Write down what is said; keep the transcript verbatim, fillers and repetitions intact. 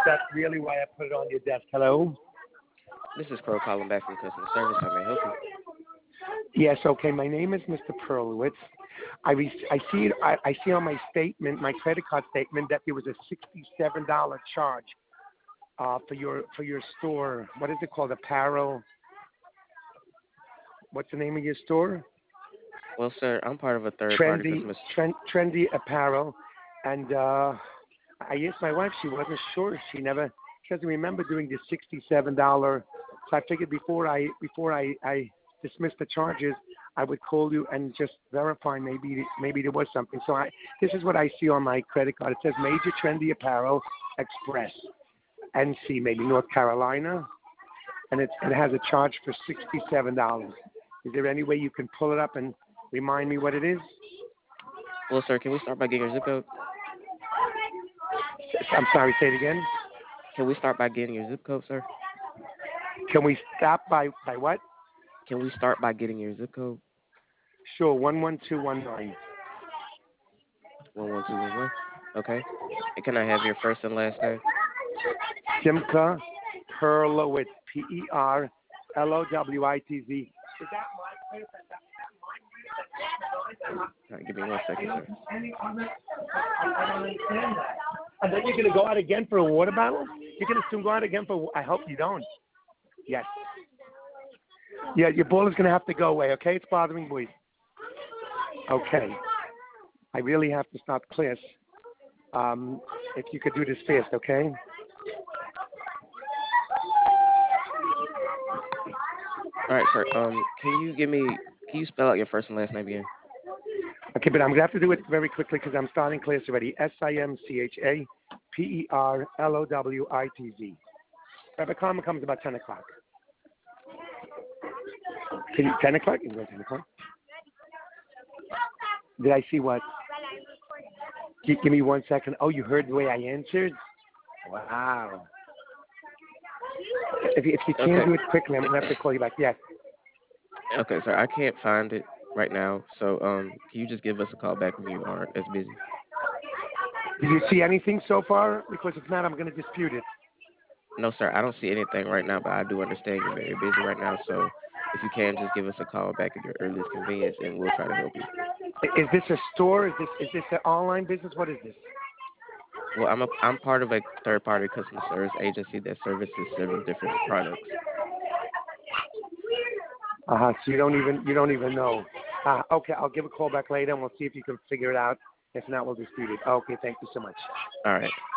That's really why I put it on your desk. Hello? This is Crow calling back from customer service. How may I help you? Yes, okay. My name is Mister Perlowitz. I, re- I see I, I see on my statement, my credit card statement, that there was a sixty-seven dollars charge uh, for your for your store. What is it called? Apparel. What's the name of your store? Well, sir, I'm part of a third-party Trendy customer. trend, Trendy Apparel, and uh, I asked my wife. She wasn't sure. She never. She doesn't remember doing the sixty-seven dollars. So I figured before I before I, I dismissed the charges, I would call you and just verify maybe maybe there was something. So I this is what I see on my credit card. It says Major Trendy Apparel Express, N C, maybe North Carolina, and it it has a charge for sixty-seven dollars. Is there any way you can pull it up and remind me what it is? Well, sir, can we start by getting your zip code? I'm sorry, say it again. Can we start by getting your zip code, sir? Can we stop by, by what? Can we start by getting your zip code? Sure, one one two one nine. one one two one one. Okay. And can I have your first and last name? Simca Perlowitz, P E R L O W I T Z. Is that my place? All right, give me one second, sir. I don't understand that. And then you're going to go out again for a water bottle? You're going to soon go out again for, I hope you don't. Yes. Yeah, your ball is going to have to go away, okay? It's bothering boys. Okay. I really have to stop class. Um, if you could do this fast, okay? All right, sir. Um, can you give me? Can you spell out your first and last name again? Okay, but I'm going to have to do it very quickly because I'm starting class already. S I M C H A P E R L O W I T Z. Rabbi Carmen comes about ten o'clock. Can you, ten o'clock? You can go ten o'clock. Did I see what? Give, give me one second. Oh, you heard the way I answered? Wow. If, if you can't Okay. do it quickly, I'm going to have to call you back. Yes. Okay, sir. I can't find it right now, so um, can you just give us a call back when you aren't as busy? Did you see anything so far? Because if not, I'm going to dispute it. No, sir. I don't see anything right now, but I do understand you're very busy right now, so if you can, just give us a call back at your earliest convenience, and we'll try to help you. Is this a store? Is this is this an online business? What is this? Well, I'm a I'm part of a third-party customer service agency that services several different products. Uh huh. So you don't even you don't even know. Uh, okay, I'll give a call back later, and we'll see if you can figure it out. If not, we'll dispute it. Okay, thank you so much. All right.